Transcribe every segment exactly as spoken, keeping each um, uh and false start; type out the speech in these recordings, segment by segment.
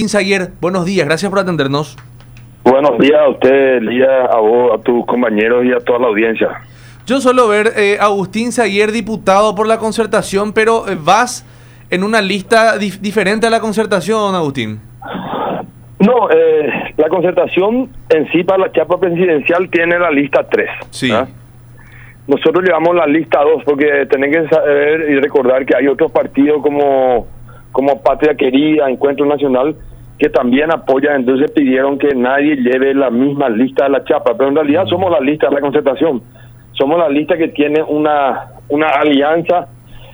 Agustín Saguier, buenos días, gracias por atendernos. Buenos días a usted, Lía, a vos, a tus compañeros y a toda la audiencia. Yo suelo ver eh, Agustín Saguier, diputado por la Concertación, pero eh, vas en una lista dif- diferente a la Concertación, Agustín. No, eh, la Concertación en sí para la chapa presidencial tiene la lista tres. Sí. ¿Ah? Nosotros llevamos la lista dos porque tenés que saber y recordar que hay otros partidos como, como Patria Querida, Encuentro Nacional, que también apoyan, entonces pidieron que nadie lleve la misma lista de la chapa, pero en realidad mm. somos la lista de la Concertación. Somos la lista que tiene una, una alianza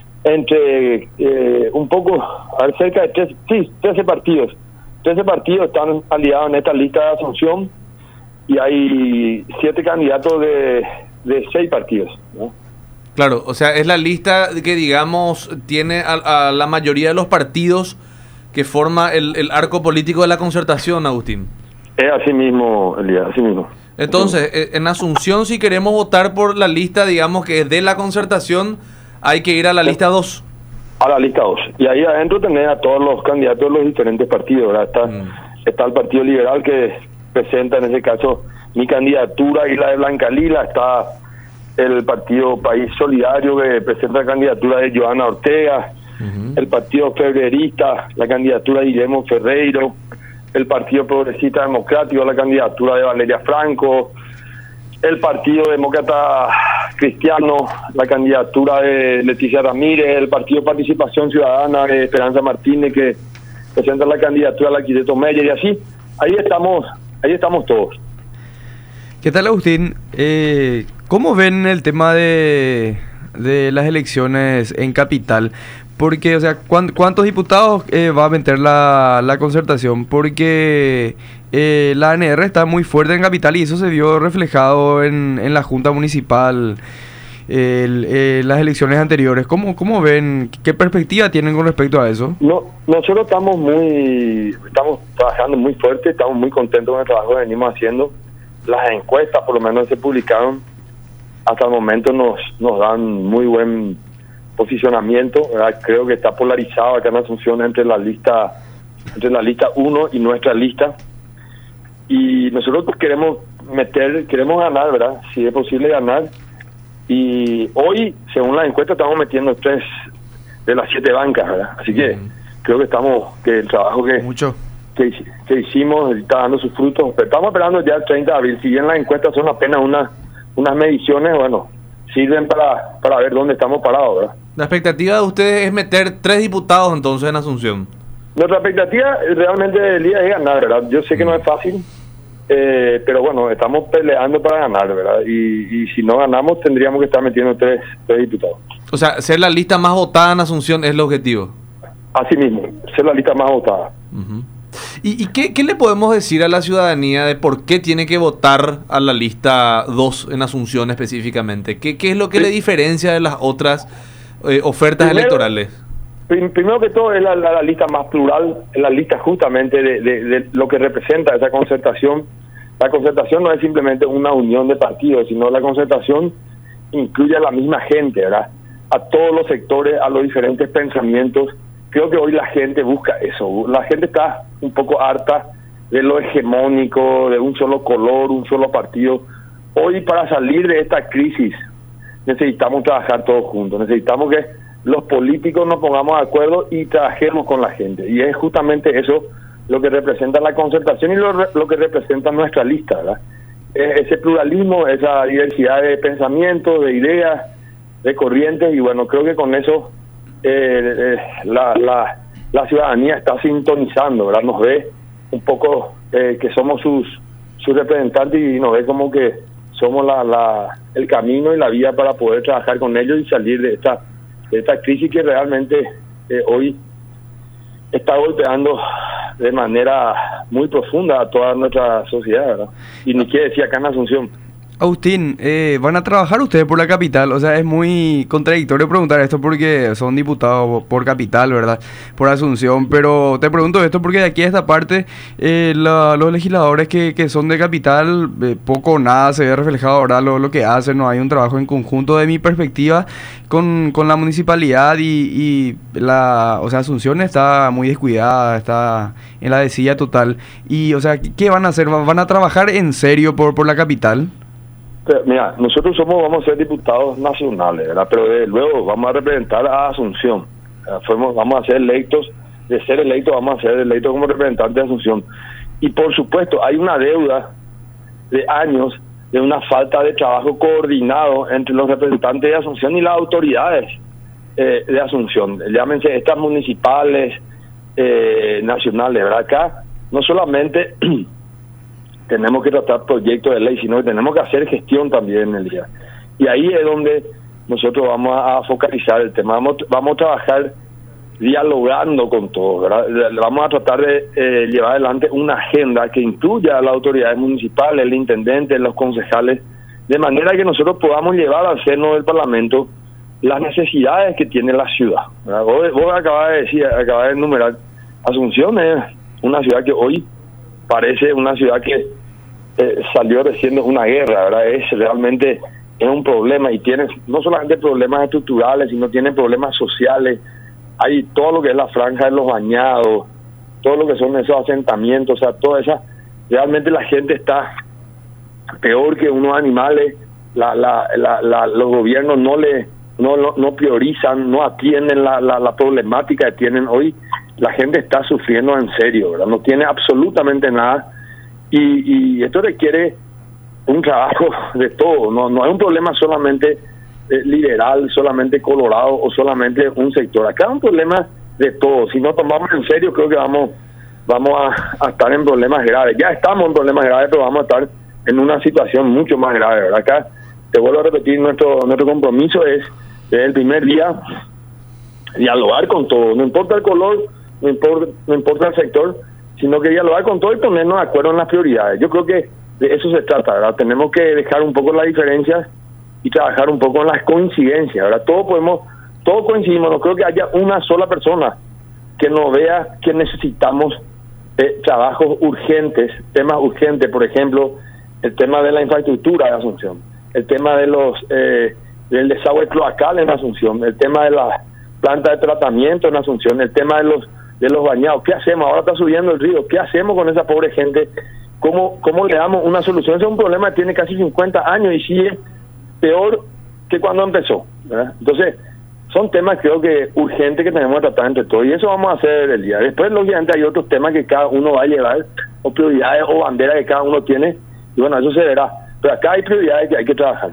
entre eh, un poco, a ver, cerca de tres, sí, trece partidos. trece partidos están aliados en esta lista de Asunción y hay siete candidatos de, de seis partidos, ¿no? Claro, o sea, es la lista que, digamos, tiene a, a la mayoría de los partidos que forma el, el arco político de la Concertación, Agustín. Es así mismo, Elías, así mismo. Entonces, eh, en Asunción, si queremos votar por la lista, digamos, que es de la Concertación, hay que ir a la lista dos. A la lista dos. Y ahí adentro tenés a todos los candidatos de los diferentes partidos, ¿verdad? Está, mm. está el Partido Liberal que presenta en ese caso mi candidatura y la de Blanca Lila. Está el Partido País Solidario que presenta la candidatura de Joana Ortega. Uh-huh. El Partido Febrerista, la candidatura de Guillermo Ferreiro. El Partido Progresista Democrático, la candidatura de Valeria Franco. El Partido Demócrata Cristiano, la candidatura de Leticia Ramírez. El Partido Participación Ciudadana de Esperanza Martínez, que presenta la candidatura de Arquitecto Meyer, y así. Ahí estamos, ahí estamos todos. ¿Qué tal, Agustín? Eh, ¿Cómo ven el tema de, de las elecciones en Capital? Porque, o sea, ¿cuántos diputados eh, va a meter la, la Concertación? Porque eh, la A N R está muy fuerte en Capital y eso se vio reflejado en, en la Junta Municipal, eh, el, eh, las elecciones anteriores. ¿Cómo, ¿Cómo ven? ¿Qué perspectiva tienen con respecto a eso? No, nosotros estamos muy, estamos trabajando muy fuerte, estamos muy contentos con el trabajo que venimos haciendo. Las encuestas, por lo menos, se publicaron. Hasta el momento nos, nos dan muy buen posicionamiento, ¿verdad? Creo que está polarizado acá en Asunción entre la lista entre la lista uno y nuestra lista, y nosotros pues queremos meter, queremos ganar, ¿verdad? Si es posible ganar, y hoy, según la encuesta, estamos metiendo tres de las siete bancas, ¿verdad? Así que uh-huh. creo que estamos, que el trabajo que, Mucho. que, que hicimos está dando sus frutos, pero estamos esperando ya el treinta de abril, si bien las encuestas son apenas una, unas mediciones, bueno, sirven para, para ver dónde estamos parados, ¿verdad? La expectativa de ustedes es meter tres diputados entonces en Asunción. Nuestra expectativa realmente del día es ganar, ¿verdad? Yo sé que no es fácil, eh, pero bueno, estamos peleando para ganar, ¿verdad? Y, y si no ganamos tendríamos que estar metiendo tres, tres diputados. O sea, ser la lista más votada en Asunción es el objetivo. Así mismo, ser la lista más votada. Uh-huh. ¿Y, y qué, qué le podemos decir a la ciudadanía de por qué tiene que votar a la lista dos en Asunción específicamente? ¿Qué, qué es lo que sí. le diferencia de las otras eh, ofertas primero, electorales? Prim, primero que todo es la, la, la lista más plural, es la lista justamente de, de, de lo que representa esa Concertación. La Concertación no es simplemente una unión de partidos, sino la Concertación incluye a la misma gente, ¿verdad? A todos los sectores, a los diferentes pensamientos. Creo que hoy la gente busca eso. La gente está un poco harta de lo hegemónico, de un solo color, un solo partido. Hoy, para salir de esta crisis, necesitamos trabajar todos juntos. Necesitamos que los políticos nos pongamos de acuerdo y trabajemos con la gente. Y es justamente eso lo que representa la Concertación y lo, lo que representa nuestra lista, ¿verdad? Ese pluralismo, esa diversidad de pensamientos, de ideas, de corrientes, y bueno, creo que con eso Eh, eh, la, la, la ciudadanía está sintonizando, ¿verdad? Nos ve un poco eh, que somos sus sus representantes y nos ve como que somos la, la el camino y la vía para poder trabajar con ellos y salir de esta de esta crisis que realmente eh, hoy está golpeando de manera muy profunda a toda nuestra sociedad, ¿verdad? Y ni quiere decir acá en Asunción. Agustín, eh, ¿van a trabajar ustedes por la capital? O sea, es muy contradictorio preguntar esto porque son diputados por capital, ¿verdad? Por Asunción, pero te pregunto esto porque de aquí a esta parte eh, la, los legisladores que, que son de capital, eh, poco o nada se ve reflejado, ¿verdad? Lo, lo que hacen, no hay un trabajo en conjunto de mi perspectiva con, con la municipalidad y, y la, o sea, Asunción está muy descuidada, está en la desilla total. Y, o sea, ¿qué van a hacer? ¿Van a trabajar en serio por, por la capital? Pero, mira, nosotros somos, vamos a ser diputados nacionales, ¿verdad? Pero de, luego vamos a representar a Asunción. Fuimos, vamos a ser electos, de ser electos vamos a ser electos como representantes de Asunción. Y por supuesto, hay una deuda de años de una falta de trabajo coordinado entre los representantes de Asunción y las autoridades eh, de Asunción. Llámense estas municipales, eh, nacionales, ¿verdad? Acá no solamente tenemos que tratar proyectos de ley, sino que tenemos que hacer gestión también en el día. Y ahí es donde nosotros vamos a focalizar el tema. Vamos, vamos a trabajar dialogando con todos, ¿verdad? Vamos a tratar de eh, llevar adelante una agenda que incluya a las autoridades municipales, el intendente, los concejales, de manera que nosotros podamos llevar al seno del Parlamento las necesidades que tiene la ciudad, ¿verdad? Vos, vos acabas de decir, acabas de enumerar, Asunción es una ciudad que hoy parece una ciudad que eh, salió recién de una guerra, ¿verdad? Es realmente es un problema y tiene no solamente problemas estructurales, sino tiene problemas sociales. Hay todo lo que es la franja de los bañados, todo lo que son esos asentamientos, o sea, toda esa, realmente la gente está peor que unos animales. La, la, la, la, los gobiernos no le no, no, no priorizan, no atienden la, la, la problemática que tienen hoy. La gente está sufriendo en serio, ¿verdad? No tiene absolutamente nada y, y esto requiere un trabajo de todo. No, no es un problema solamente eh, liberal, solamente colorado o solamente un sector. Acá es un problema de todo. Si no tomamos en serio, creo que vamos vamos a, a estar en problemas graves. Ya estamos en problemas graves, pero vamos a estar en una situación mucho más grave, ¿verdad? Acá, te vuelvo a repetir, nuestro nuestro compromiso es, desde el primer día, dialogar con todo. No importa el color, no importa, no importa el sector, sino que dialogar con todo y ponernos de acuerdo en las prioridades. Yo creo que de eso se trata, ¿verdad? Tenemos que dejar un poco las diferencias y trabajar un poco en las coincidencias, ¿verdad? Todos podemos, todos coincidimos, no creo que haya una sola persona que no vea que necesitamos eh, trabajos urgentes, temas urgentes, por ejemplo, el tema de la infraestructura de Asunción, el tema de los eh, del desagüe cloacal en Asunción, el tema de la planta de tratamiento en Asunción, el tema de los de los bañados. ¿Qué hacemos? Ahora está subiendo el río. ¿Qué hacemos con esa pobre gente? ¿Cómo, cómo le damos una solución? Ese es un problema que tiene casi cincuenta años y sigue peor que cuando empezó, ¿verdad? Entonces, son temas creo que urgentes que tenemos que tratar entre todos y eso vamos a hacer el día. Después, lógicamente, hay otros temas que cada uno va a llevar, o prioridades o banderas que cada uno tiene, y bueno, eso se verá. Pero acá hay prioridades que hay que trabajar.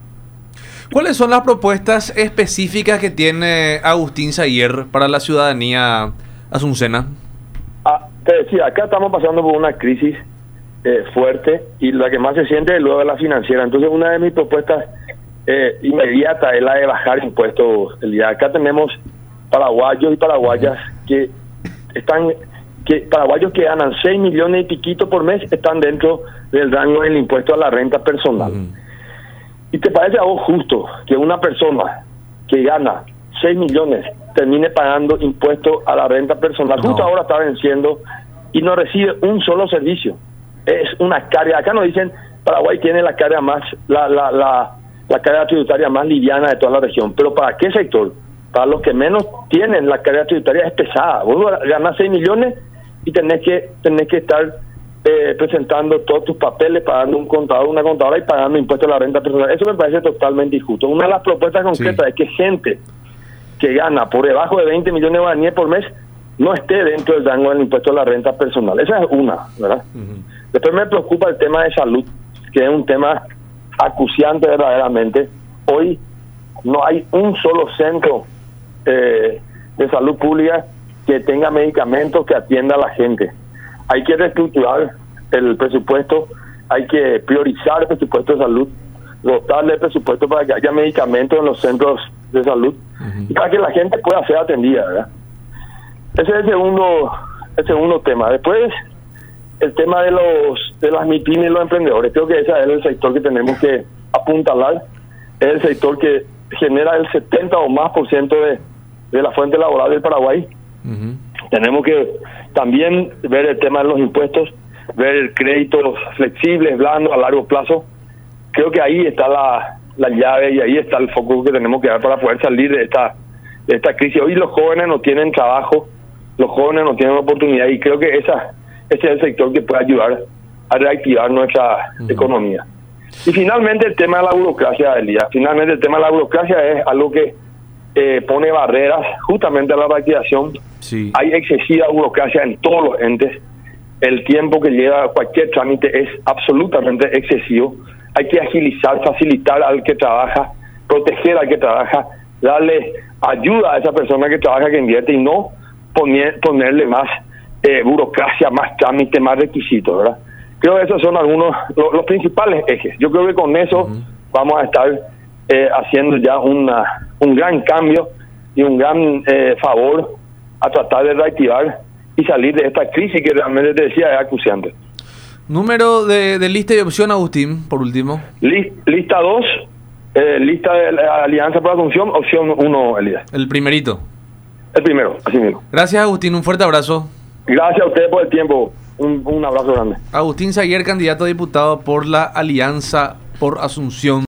¿Cuáles son las propuestas específicas que tiene Agustín Sayer para la ciudadanía asuncena? Ah, te decía, acá estamos pasando por una crisis eh, fuerte y la que más se siente es luego la financiera. Entonces, una de mis propuestas eh, inmediatas es la de bajar impuestos. El día acá tenemos paraguayos y paraguayas que están, que paraguayos que ganan seis millones y piquito por mes están dentro del rango del impuesto a la renta personal. Uh-huh. ¿Y te parece a vos justo que una persona que gana seis millones termine pagando impuestos a la renta personal? No. Justo ahora está venciendo y no recibe un solo servicio. Es una carga. Acá nos dicen, Paraguay tiene la carga más, la, la, la, la carga tributaria más liviana de toda la región. ¿Pero para qué sector? Para los que menos tienen, la carga tributaria es pesada. Vos ganás seis millones y tenés que, tenés que estar eh, presentando todos tus papeles, pagando un contador, una contadora y pagando impuestos a la renta personal. Eso me parece totalmente injusto. Una de las propuestas concretas sí. es que gente que gana por debajo de veinte millones de guaraníes por mes no esté dentro del rango del impuesto a la renta personal. Esa es una, ¿verdad? Uh-huh. Después me preocupa el tema de salud, que es un tema acuciante verdaderamente. Hoy no hay un solo centro eh, de salud pública que tenga medicamentos que atienda a la gente. Hay que reestructurar el presupuesto, hay que priorizar el presupuesto de salud, dotarle el presupuesto para que haya medicamentos en los centros de salud uh-huh. y para que la gente pueda ser atendida, ¿verdad? Ese es el segundo, el segundo tema. Después, el tema de los de las MIPYME y los emprendedores. Creo que ese es el sector que tenemos que apuntalar. Es el sector que genera el setenta o más por ciento de, de la fuente laboral del Paraguay. Uh-huh. Tenemos que también ver el tema de los impuestos, ver créditos flexibles, blandos, a largo plazo. Creo que ahí está la, la llave y ahí está el foco que tenemos que dar para poder salir de esta, de esta crisis. Hoy los jóvenes no tienen trabajo, los jóvenes no tienen oportunidad y creo que esa, ese es el sector que puede ayudar a reactivar nuestra uh-huh. economía. Y finalmente el tema de la burocracia, Elías. Finalmente el tema de la burocracia es algo que eh, pone barreras justamente a la reactivación. Sí. Hay excesiva burocracia en todos los entes. El tiempo que lleva cualquier trámite es absolutamente excesivo. Hay que agilizar, facilitar al que trabaja, proteger al que trabaja, darle ayuda a esa persona que trabaja, que invierte, y no poner, ponerle más eh, burocracia, más trámite, más requisitos, ¿verdad? Creo que esos son algunos, los, los principales ejes. Yo creo que con eso uh-huh. vamos a estar eh, haciendo ya una, un gran cambio y un gran eh, favor a tratar de reactivar y salir de esta crisis que realmente te decía es acuciante. Número de, de lista y opción, Agustín, por último. List, lista dos, eh, lista de la Alianza por la Asunción, opción uno, Elías. El primerito. El primero, así mismo. Gracias, Agustín, un fuerte abrazo. Gracias a ustedes por el tiempo. Un, un abrazo grande. Agustín Saguier, candidato a diputado por la Alianza por Asunción.